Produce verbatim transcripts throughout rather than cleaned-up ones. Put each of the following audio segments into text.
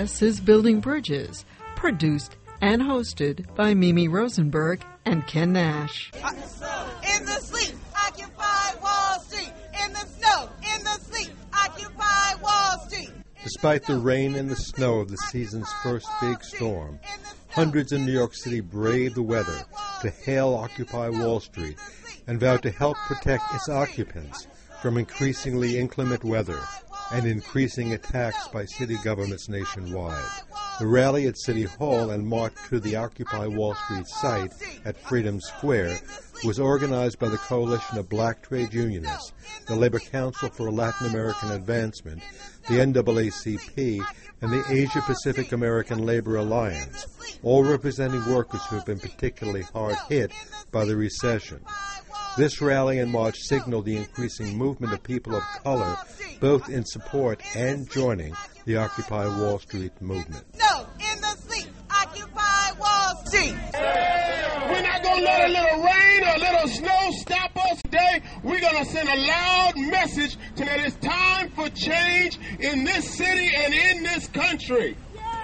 S is Building Bridges, produced and hosted by Mimi Rosenberg and Ken Nash. In the sleep, occupy Wall Street. In the snow, in the sleep, occupy Wall Street. Despite the rain and the snow of the season's first big storm, hundreds in New York City braved the weather to hail Occupy Wall Street and vowed to help protect its occupants from increasingly inclement weather and increasing attacks by city governments nationwide. The rally at City Hall and march to the Occupy Wall Street site at Freedom Square was organized by the Coalition of Black Trade Unionists, the Labor Council for Latin American Advancement, the N double A C P, and the Asia Pacific American Labor Alliance, all representing workers who have been particularly hard hit by the recession. This rally and march signaled the increasing movement of people of color, both in support and joining the Occupy Wall Street movement. No, in the sleep, occupy Wall Street. We're not going to let a little rain or a little snow stop us today. We're going to send a loud message to that it's time for change in this city and in this country.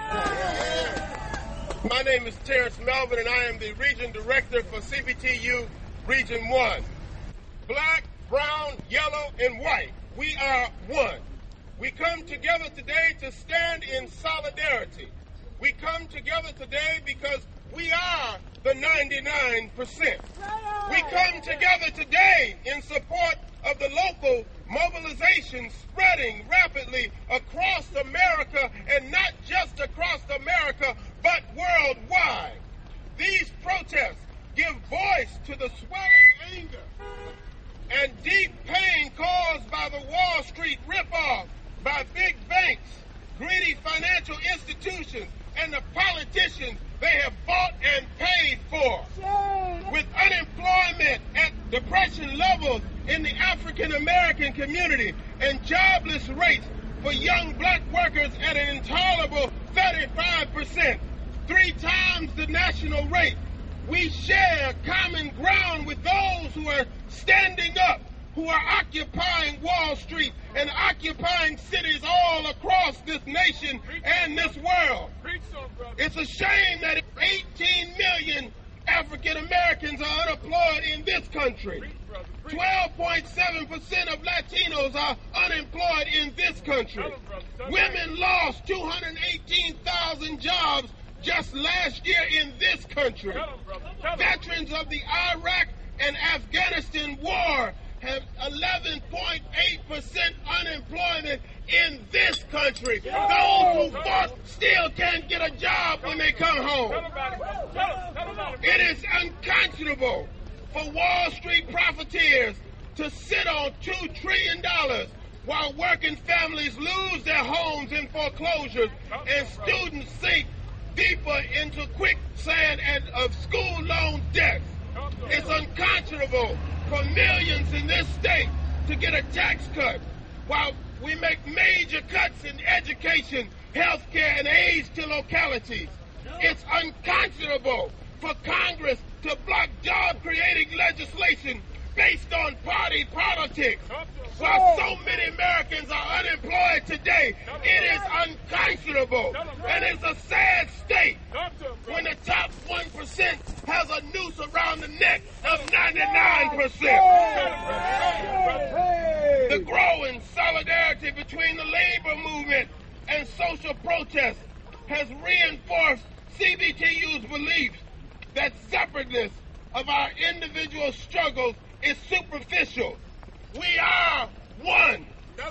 My name is Terrence Melvin, and I am the Region Director for C B T U Region one. Black, brown, yellow, and white. We are one. We come together today to stand in solidarity. We come together today because we are the ninety-nine percent. We come together today in support of the local mobilization spreading rapidly across America, and not just across America, but worldwide. These protests give voice to the swelling anger and deep pain caused by the Wall Street ripoff by big banks, greedy financial institutions, and the politicians they have bought and paid for. With unemployment at depression levels in the African American community and jobless rates for young black workers at an intolerable thirty-five percent, three times the national rate, we share common ground with those who are standing up, who are occupying Wall Street and occupying cities all across this nation and this world. It's a shame that eighteen million African Americans are unemployed in this country. twelve point seven percent of Latinos are unemployed in this country. Women lost two hundred eighteen thousand jobs just last year in this country. Veterans of the Iraq and Afghanistan war have eleven point eight percent unemployment in this country. Those who fought still can't get a job when they come home. It is unconscionable for Wall Street profiteers to sit on two trillion dollars while working families lose their homes in foreclosures and students sink deeper into quicksand and of school loan debts. It's unconscionable for millions in this state to get a tax cut while we make major cuts in education, health care, and aids to localities. It's unconscionable for Congress to block job-creating legislation based on party politics. While so many Americans are unemployed today, it is unconscionable, and it's a sad state when the top one percent has a noose around the neck of ninety-nine percent. The growing solidarity between the labor movement and social protest has reinforced C B T U's belief that separateness of our individual struggles is superficial. We are one.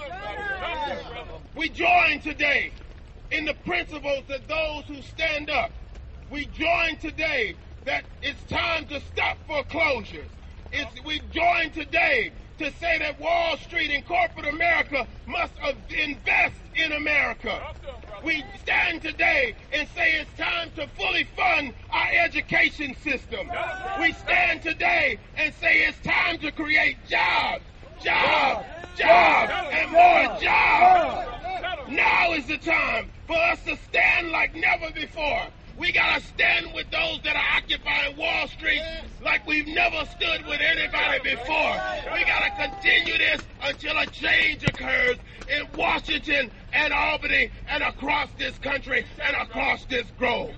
We join today in the principles that those who stand up. We join today that it's time to stop foreclosures. It's, we join today to say that Wall Street and corporate America must invest in America. We stand today and say it's time to fully fund our education system. We stand today and say it's time to create jobs, jobs, jobs, and more jobs. Now is the time for us to stand like never before. We got to stand with those that are occupying Wall Street like we've never stood with anybody before. We got to continue this until a change occurs in Washington and Albany and across this country and across this globe.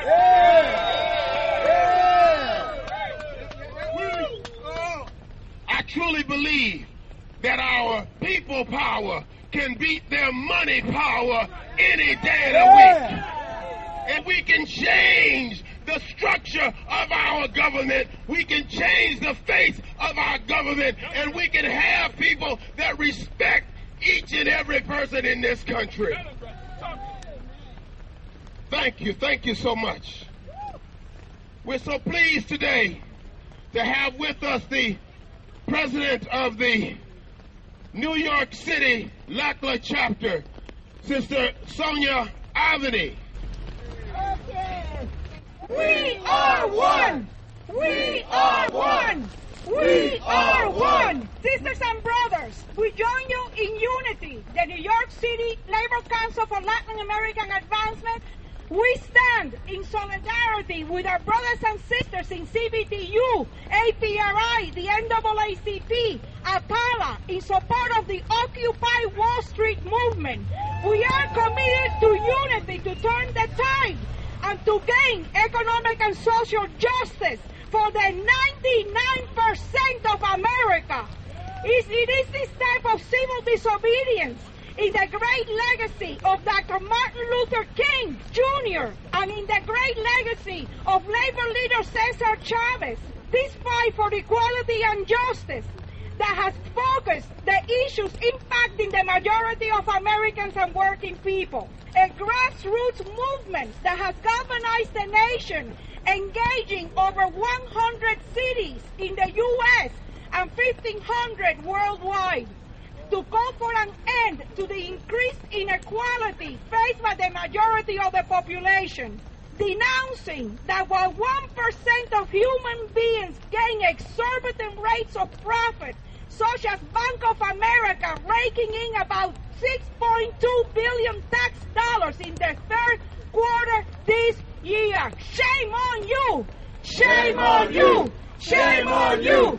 I truly believe that our people power can beat their money power any day of the week. And we can change the structure of our government. We can change the face of our government. And we can have people that respect each and every person in this country. Thank you. Thank you so much. We're so pleased today to have with us the president of the New York City L A C L A chapter, Sister Sonia Ivany. Okay. We are one! We are one! We are one! Sisters and brothers, we join you in unity. The New York City Labor Council for Latin American Advancement. We stand in solidarity with our brothers and sisters in C B T U, A P R I, the N double A C P, APALA, in support of the Occupy Wall Street movement. We are committed to unity to turn the tide and to gain economic and social justice for the ninety-nine percent of America. It is this type of civil disobedience in the great legacy of Doctor Martin Luther King, Junior, and in the great legacy of labor leader Cesar Chavez, this fight for equality and justice that has focused the issues impacting the majority of Americans and working people. A grassroots movement that has galvanized the nation, engaging over one hundred cities in the U S and fifteen hundred worldwide, to call for an end to the increased inequality faced by the majority of the population, denouncing that while one percent of human beings gain exorbitant rates of profit, such as Bank of America raking in about six point two billion tax dollars in the third quarter this year. Shame on you! Shame on you! Shame on you!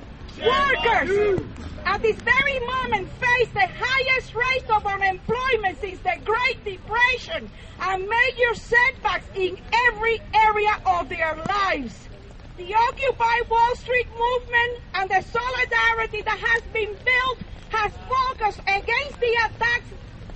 Workers at this very moment face the highest rate of unemployment since the Great Depression and major setbacks in every area of their lives. The Occupy Wall Street movement and the solidarity that has been built has focused against the attacks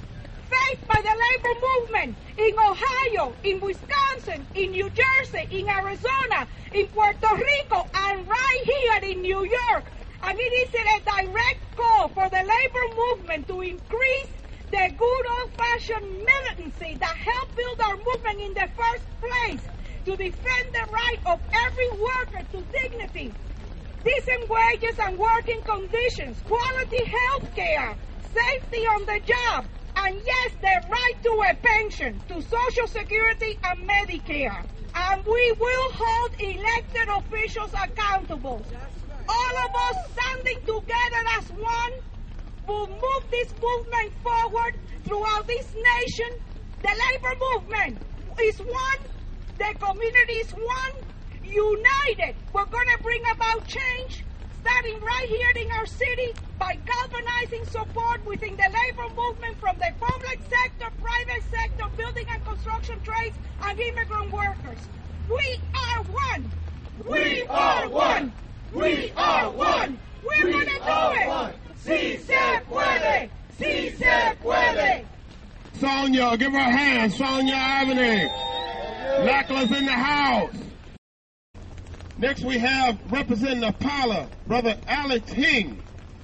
faced by the labor movement in Ohio, in Wisconsin, in New Jersey, in Arizona, in Puerto Rico, and right here in New York. And it is a direct call for the labor movement to increase the good old-fashioned militancy that helped build our movement in the first place, to defend the right of every worker to dignity, decent wages and working conditions, quality health care, safety on the job, and yes, the right to a pension, to Social Security and Medicare. And we will hold elected officials accountable. All of us standing together as one will move this movement forward throughout this nation. The labor movement is one. The community is one. United, we're going to bring about change, starting right here in our city by galvanizing support within the labor movement from the public sector, private sector, building and construction trades, and immigrant workers. We are one. We are one. We are one. We're going to do it. Si se puede. Si se puede. Sonia, give her a hand. Sonia Ivany. L A C L A's in the house. Next we have representing APALA, Brother Alex Hing.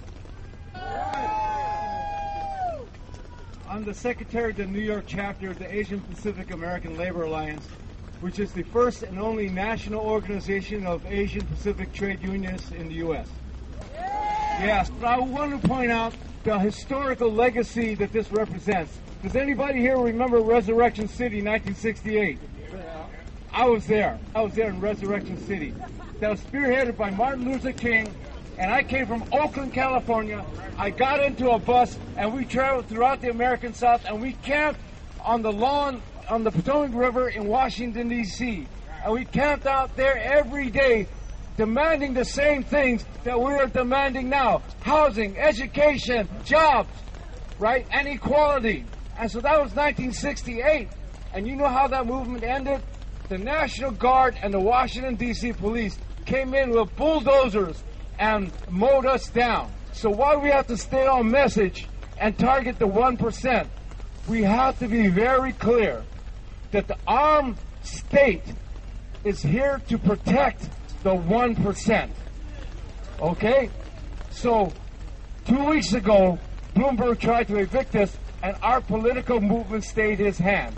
I'm the Secretary of the New York chapter of the Asian Pacific American Labor Alliance, which is the first and only national organization of Asian Pacific trade unionists in the U S Yes, but I want to point out the historical legacy that this represents. Does anybody here remember Resurrection City, nineteen sixty-eight? I was there. I was there in Resurrection City. That was spearheaded by Martin Luther King, and I came from Oakland, California. I got into a bus, and we traveled throughout the American South, and we camped on the lawn on the Potomac River in Washington, D C, and we camped out there every day demanding the same things that we are demanding now. Housing, education, jobs, right, and equality. And so that was nineteen sixty-eight. And you know how that movement ended? The National Guard and the Washington, D C police came in with bulldozers and mowed us down. So why do we have to stay on message and target the one percent? We have to be very clear that the armed state is here to protect the one percent. Okay? So, two weeks ago, Bloomberg tried to evict us, and our political movement stayed his hand.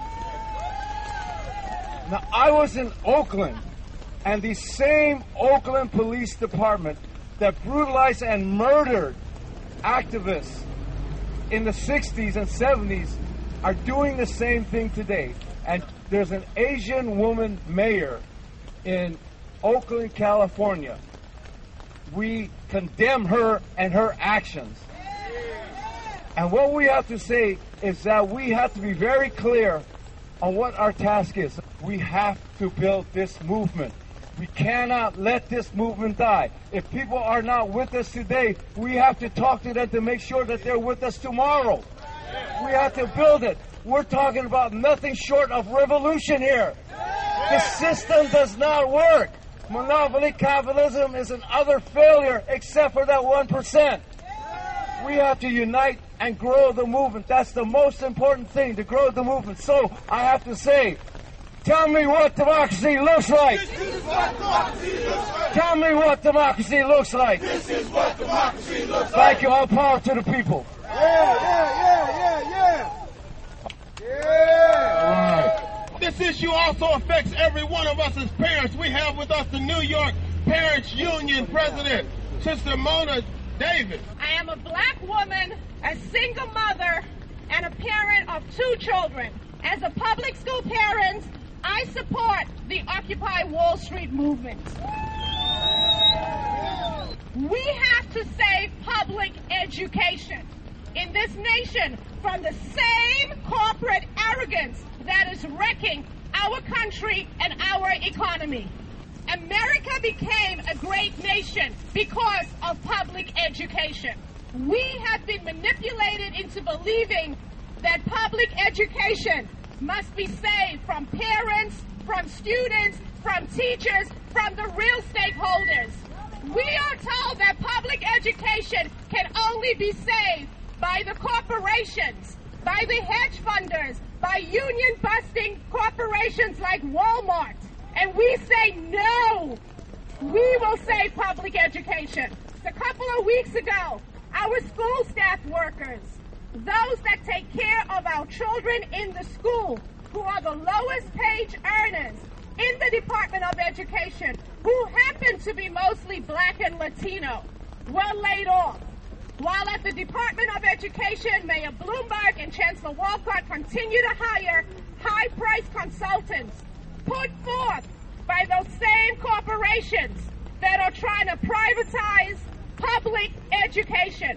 Now, I was in Oakland, and the same Oakland Police Department that brutalized and murdered activists in the sixties and seventies are doing the same thing today. And there's an Asian woman mayor in Oakland, California. We condemn her and her actions. And what we have to say is that we have to be very clear on what our task is. We have to build this movement. We cannot let this movement die. If people are not with us today, we have to talk to them to make sure that they're with us tomorrow. We have to build it. We're talking about nothing short of revolution here. The system does not work. Monopoly capitalism is an utter failure except for that one percent. We have to unite and grow the movement. That's the most important thing, to grow the movement. So I have to say, tell me what democracy looks like. This is what democracy looks like. Tell me what democracy looks like. This is what democracy looks like. Thank you. All power to the people. Yeah, yeah, yeah, yeah, yeah. Yeah. All right. This issue also affects every one of us as parents. We have with us the New York Parents Union president, Sister Mona Davis. I am a black woman, a single mother, and a parent of two children. As a public school parent, I support the Occupy Wall Street movement. We have to save public education in this nation from the same corporate arrogance that is wrecking our country and our economy. America became a great nation because of public education. We have been manipulated into believing that public education must be saved from parents, from students, from teachers, from the real stakeholders. We are told that public education can only be saved by the corporations, by the hedge funders, by union-busting corporations like Walmart. And we say no. We will save public education. A couple of weeks ago, our school staff workers, those that take care of our children in the school, who are the lowest paid earners in the Department of Education, who happen to be mostly black and Latino, were laid off. While at the Department of Education, Mayor Bloomberg and Chancellor Walcott continue to hire high-priced consultants put forth by those same corporations that are trying to privatize public education.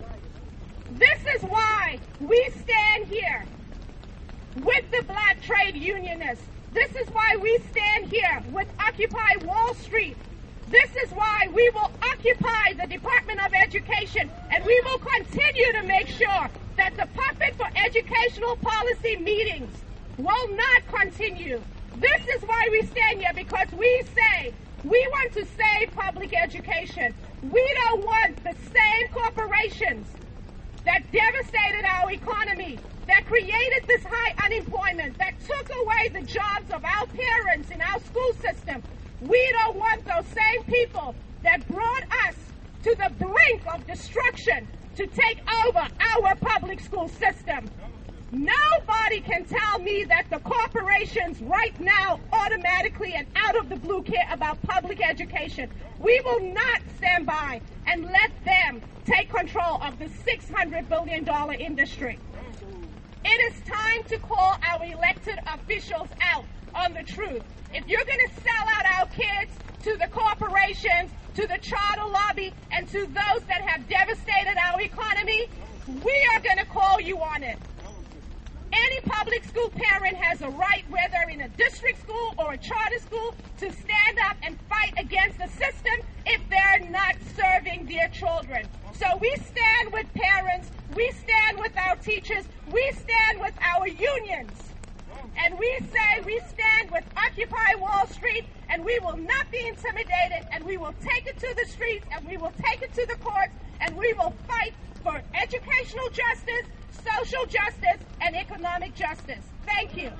This is why we stand here with the black trade unionists. This is why we stand here with Occupy Wall Street. This is why we will occupy the Department of Education, and we will continue to make sure that the puppet for educational policy meetings will not continue. This is why we stand here, because we say we want to save public education. We don't want the same corporations that devastated our economy, that created this high unemployment, that took away the jobs of our parents in our school system. We don't want those same people that brought us to the brink of destruction to take over our public school system. Nobody can tell me that the corporations right now automatically and out of the blue care about public education. We will not stand by and let them take control of the six hundred billion dollars industry. It is time to call our elected officials out on the truth. If you're going to sell out our kids to the corporations, to the charter lobby, and to those that have devastated our economy, we are going to call you on it. Any public school parent has a right, whether in a district school or a charter school, to stand up and fight against the system if they're not serving their children. So we stand with parents, we stand with our teachers, we stand with our unions. And we say we stand with Occupy Wall Street, and we will not be intimidated, and we will take it to the streets, and we will take it to the courts, and we will fight for educational justice, social justice, and economic justice. Thank you.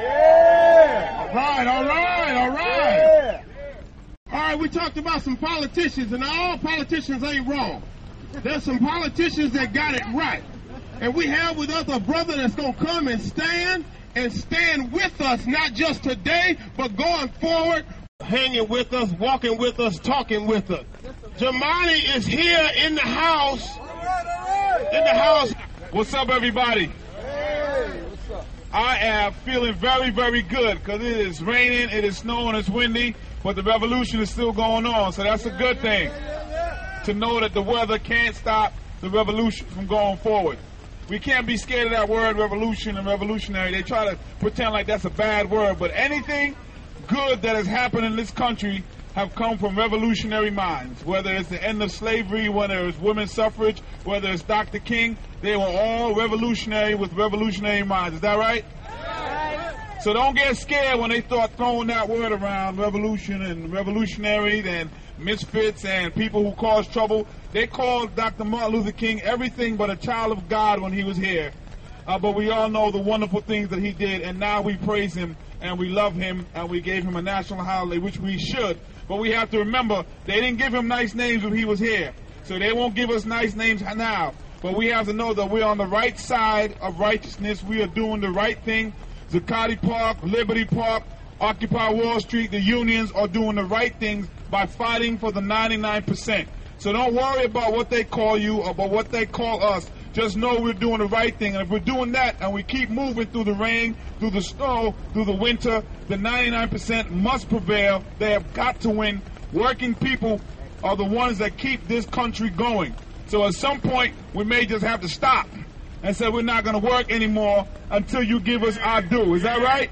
Yeah. All right, all right, all right. Yeah. All right, we talked about some politicians, and all politicians ain't wrong. There's some politicians that got it right. And we have with us a brother that's going to come and stand and stand with us, not just today, but going forward, hanging with us, walking with us, talking with us. Jamani is here in the house. In the house. What's up, everybody? Hey, what's up? I am feeling very, very good because it is raining, it is snowing, it's windy, but the revolution is still going on, so that's a good thing. To know that the weather can't stop the revolution from going forward. We can't be scared of that word revolution and revolutionary. They try to pretend like that's a bad word, but anything good that has happened in this country have come from revolutionary minds. Whether it's the end of slavery, whether it's women's suffrage, whether it's Doctor King, they were all revolutionary with revolutionary minds. Is that right? Right. So don't get scared when they start throwing that word around, revolution and revolutionary and misfits and people who cause trouble. They called Doctor Martin Luther King everything but a child of God when he was here. Uh, but we all know the wonderful things that he did, and now we praise him and we love him and we gave him a national holiday, which we should. But we have to remember, they didn't give him nice names when he was here. So they won't give us nice names now. But we have to know that we're on the right side of righteousness. We are doing the right thing. Zuccotti Park, Liberty Park, Occupy Wall Street, the unions are doing the right things by fighting for the ninety-nine percent. So don't worry about what they call you or about what they call us. Just know we're doing the right thing. And if we're doing that and we keep moving through the rain, through the snow, through the winter, the ninety-nine percent must prevail. They have got to win. Working people are the ones that keep this country going. So at some point, we may just have to stop and say we're not going to work anymore until you give us our due. Is that right?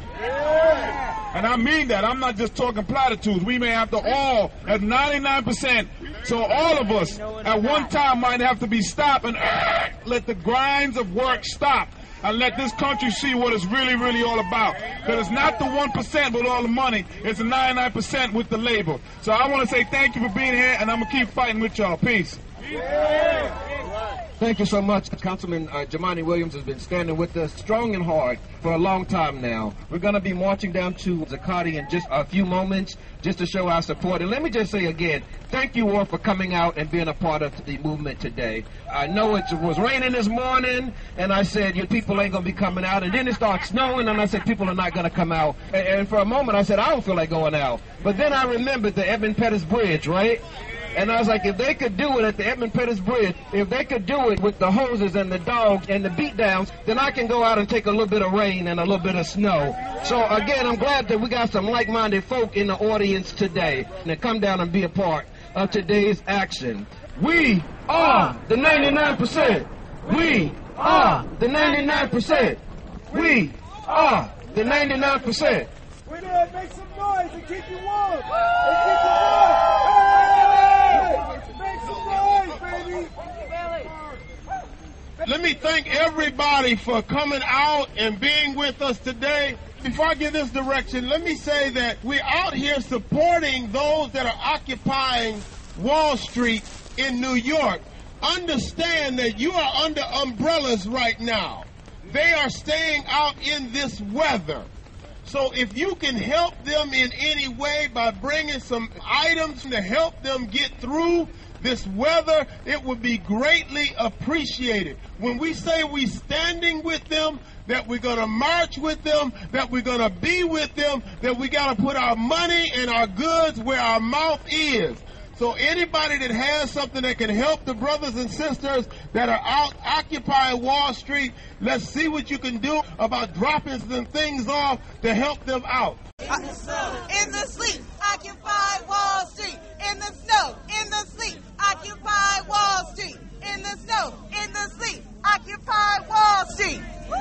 Yeah. And I mean that. I'm not just talking platitudes. We may have to all, at ninety-nine percent, so all of us at one time might have to be stopped and uh, let the grinds of work stop and let this country see what it's really, really all about. Because it's not the one percent with all the money. It's the ninety-nine percent with the labor. So I want to say thank you for being here, and I'm going to keep fighting with y'all. Peace. Yeah. Thank you so much. Councilman uh, Jumaane Williams has been standing with us strong and hard for a long time now. We're going to be marching down to Zuccotti in just a few moments just to show our support. And let me just say again, thank you all for coming out and being a part of the movement today. I know it was raining this morning, and I said, you people ain't going to be coming out. And then it started snowing, and I said, people are not going to come out. And, and for a moment, I said, I don't feel like going out. But then I remembered the Edmund Pettus Bridge, right? And I was like, if they could do it at the Edmund Pettus Bridge, if they could do it with the hoses and the dogs and the beatdowns, then I can go out and take a little bit of rain and a little bit of snow. So again, I'm glad that we got some like-minded folk in the audience today and come down and be a part of today's action. We are the ninety-nine percent. We are the ninety-nine percent. We are the ninety-nine percent. We need to make some noise and keep you warm. And keep you warm. Make some noise, baby. Let me thank everybody for coming out and being with us today. Before I give this direction, let me say that we're out here supporting those that are occupying Wall Street in New York. Understand that you are under umbrellas right now. They are staying out in this weather. So if you can help them in any way by bringing some items to help them get through this weather, it would be greatly appreciated. When we say we're standing with them, that we're going to march with them, that we're going to be with them, that we got to put our money and our goods where our mouth is. So anybody that has something that can help the brothers and sisters that are out occupying Wall Street, let's see what you can do about dropping some things off to help them out. In the snow, in the sleet, occupy Wall Street. In the snow, in the sleet, occupy Wall Street. In the snow, in the sleet, occupy Wall Street. Woo!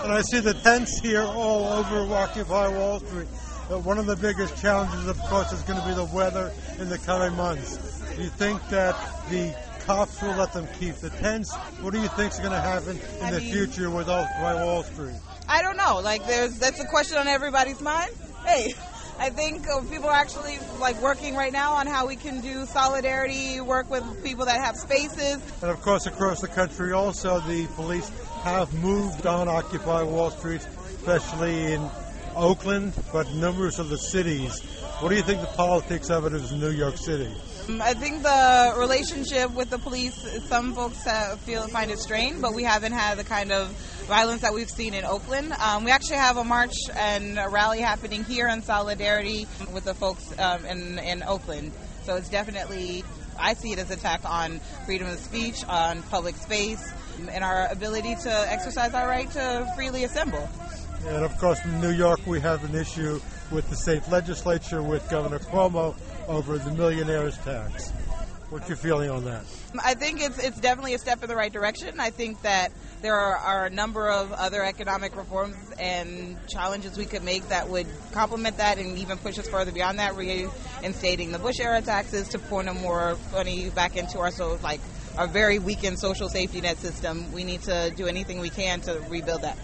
And I see the tents here all over Occupy Wall Street. Uh, one of the biggest challenges, of course, is going to be the weather in the coming months. Do you think that the cops will let them keep the tents? What do you think is going to happen in I the mean, future with Occupy Wall Street? I don't know. Like, there's that's a question on everybody's mind. Hey, I think uh, people are actually like working right now on how we can do solidarity, work with people that have spaces. And of course, across the country, also the police have moved on Occupy Wall Street, especially in Oakland, but numerous of the cities. What do you think the politics of it is in New York City? I think the relationship with the police, some folks have, feel find it strained, but we haven't had the kind of violence that we've seen in Oakland. Um, we actually have a march and a rally happening here in solidarity with the folks um, in, in Oakland. So it's definitely, I see it as an attack on freedom of speech, on public space, and our ability to exercise our right to freely assemble. And of course, in New York, we have an issue with the state legislature, with Governor Cuomo, over the millionaire's tax. What's your feeling on that? I think it's it's definitely a step in the right direction. I think that there are, are a number of other economic reforms and challenges we could make that would complement that and even push us further beyond that, reinstating the Bush-era taxes to pour more money back into our, so like, our very weakened social safety net system. We need to do anything we can to rebuild that.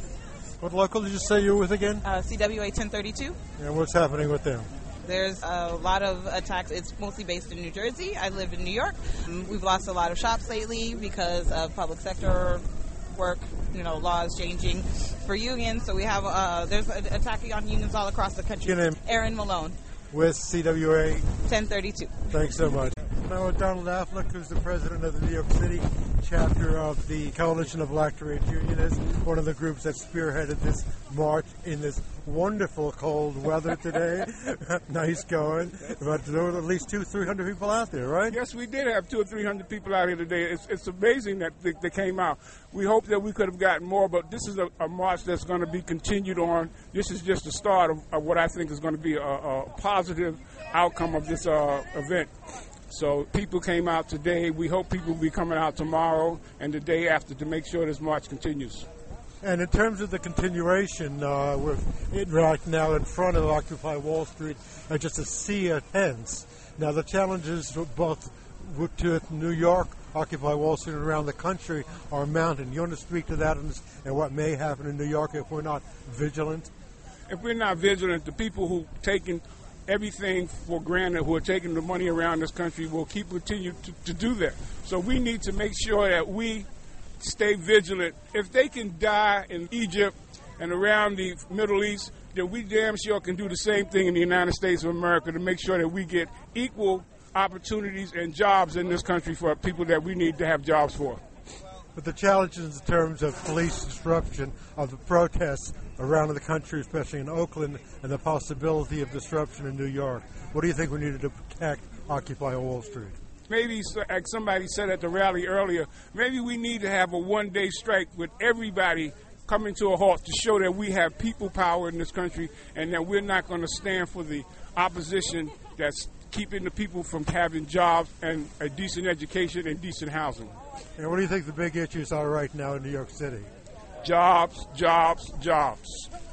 What local did you say you were with again? Uh, C W A ten thirty-two. And what's happening with them? There's a lot of attacks. It's mostly based in New Jersey. I live in New York. Um, we've lost a lot of shops lately because of public sector work, you know, laws changing for unions. So we have, uh, there's an attack on unions all across the country. Your name? Erin Malone. With C W A? ten thirty-two. Thanks so much. Now with Donald Affleck, who's the president of the New York City chapter of the Coalition of Black Trade Unionists, one of the groups that spearheaded this march in this wonderful cold weather today. Nice going. But there were at least two, three hundred people out there, right? Yes, we did have two or three hundred people out here today. It's, it's amazing that they, they came out. We hope that we could have gotten more, but this is a, a march that's going to be continued on. This is just the start of, of what I think is going to be a, a positive outcome of this uh, event. So people came out today. We hope people will be coming out tomorrow and the day after to make sure this march continues. And in terms of the continuation, uh, we're right now in front of Occupy Wall Street, uh, just a sea of tents. Now the challenges both to New York, Occupy Wall Street, and around the country are mounting. You want to speak to that and, and what may happen in New York if we're not vigilant? If we're not vigilant, the people who taking everything for granted, who are taking the money around this country, will keep continue to, to do that. So we need to make sure that we stay vigilant. If they can die in Egypt and around the Middle East, then we damn sure can do the same thing in the United States of America to make sure that we get equal opportunities and jobs in this country for people that we need to have jobs for. But the challenges in terms of police disruption of the protests around the country, especially in Oakland, and the possibility of disruption in New York. What do you think we needed to protect Occupy Wall Street? Maybe, like somebody said at the rally earlier, maybe we need to have a one-day strike with everybody coming to a halt to show that we have people power in this country and that we're not going to stand for the opposition that's keeping the people from having jobs and a decent education and decent housing. And what do you think the big issues are right now in New York City? Jobs, jobs, jobs.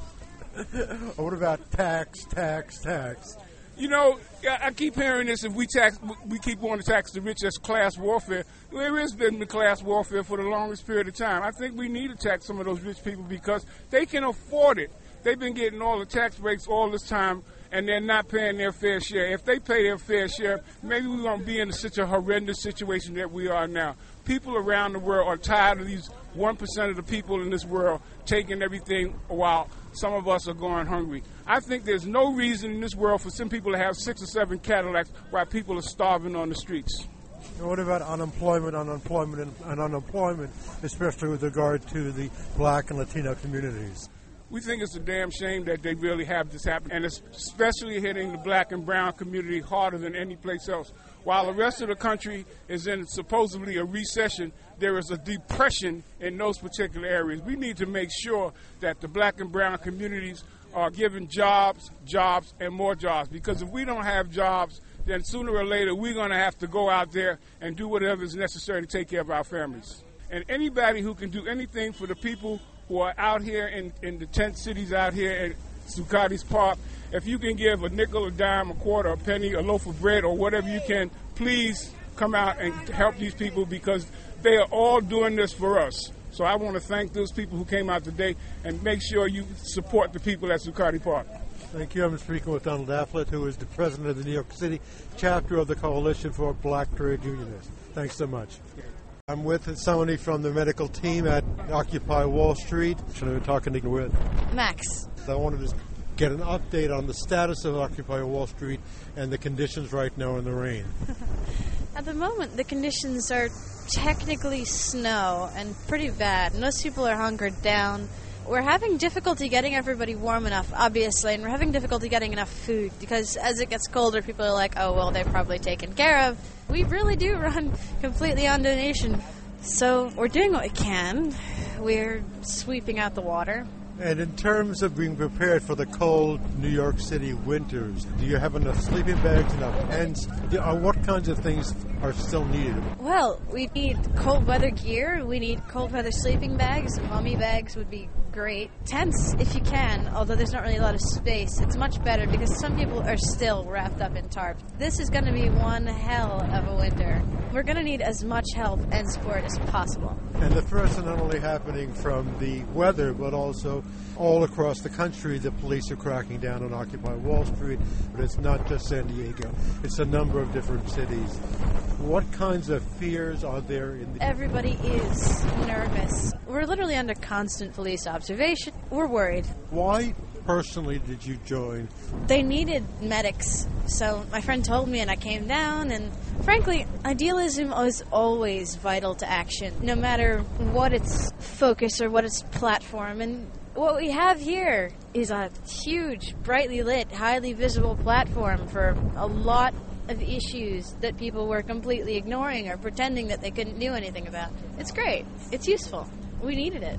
What about tax, tax, tax? You know, I keep hearing this. If we tax, we keep wanting to tax the rich as class warfare. There has been the class warfare for the longest period of time. I think we need to tax some of those rich people because they can afford it. They've been getting all the tax breaks all this time, and they're not paying their fair share. If they pay their fair share, maybe we won't be in such a horrendous situation that we are now. People around the world are tired of these one percent of the people in this world taking everything while some of us are going hungry. I think there's no reason in this world for some people to have six or seven Cadillacs while people are starving on the streets. And what about unemployment, unemployment, and, and unemployment, especially with regard to the black and Latino communities? We think it's a damn shame that they really have this happen, and it's especially hitting the black and brown community harder than any place else. While the rest of the country is in supposedly a recession, there is a depression in those particular areas. We need to make sure that the black and brown communities are given jobs, jobs, and more jobs. Because if we don't have jobs, then sooner or later we're going to have to go out there and do whatever is necessary to take care of our families. And anybody who can do anything for the people who are out here in, in the tent cities out here at Zuccotti's Park. If you can give a nickel, a dime, a quarter, a penny, a loaf of bread, or whatever you can, please come out and help these people, because they are all doing this for us. So I want to thank those people who came out today, and make sure you support the people at Zuccotti Park. Thank you. I'm speaking with Donald Afflet, who is the president of the New York City chapter of the Coalition for Black Trade Unionists. Thanks so much. I'm with somebody from the medical team at Occupy Wall Street. Should I be talking to with? Max. I wanted to get an update on the status of Occupy Wall Street and the conditions right now in the rain. At the moment, the conditions are technically snow and pretty bad. Most people are hunkered down. We're having difficulty getting everybody warm enough, obviously, and we're having difficulty getting enough food, because as it gets colder, people are like, oh, well, they're probably taken care of. We really do run completely on donation. So we're doing what we can. We're sweeping out the water. And in terms of being prepared for the cold New York City winters, do you have enough sleeping bags, enough tents? What kinds of things are still needed? Well, we need cold weather gear. We need cold weather sleeping bags. Mummy bags would be great. Tents, if you can, although there's not really a lot of space. It's much better because some people are still wrapped up in tarps. This is going to be one hell of a winter. We're going to need as much help and support as possible. And the threats are not only happening from the weather, but also all across the country. The police are cracking down on Occupy Wall Street, but it's not just San Diego. It's a number of different cities. What kinds of fears are there in the... Everybody is nervous. We're literally under constant police observation. We're worried. Why personally did you join? They needed medics, so my friend told me and I came down, and frankly, idealism is always vital to action, no matter what its focus or what its platform. And what we have here is a huge, brightly lit, highly visible platform for a lot of issues that people were completely ignoring or pretending that they couldn't do anything about. It's great. It's useful. We needed it.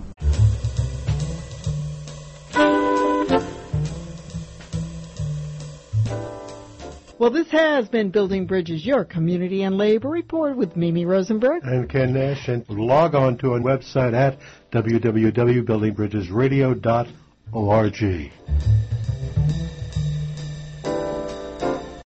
Well, this has been Building Bridges, your community and labor report with Mimi Rosenberg and Ken Nash. And log on to our website at w w w dot building bridges radio dot org.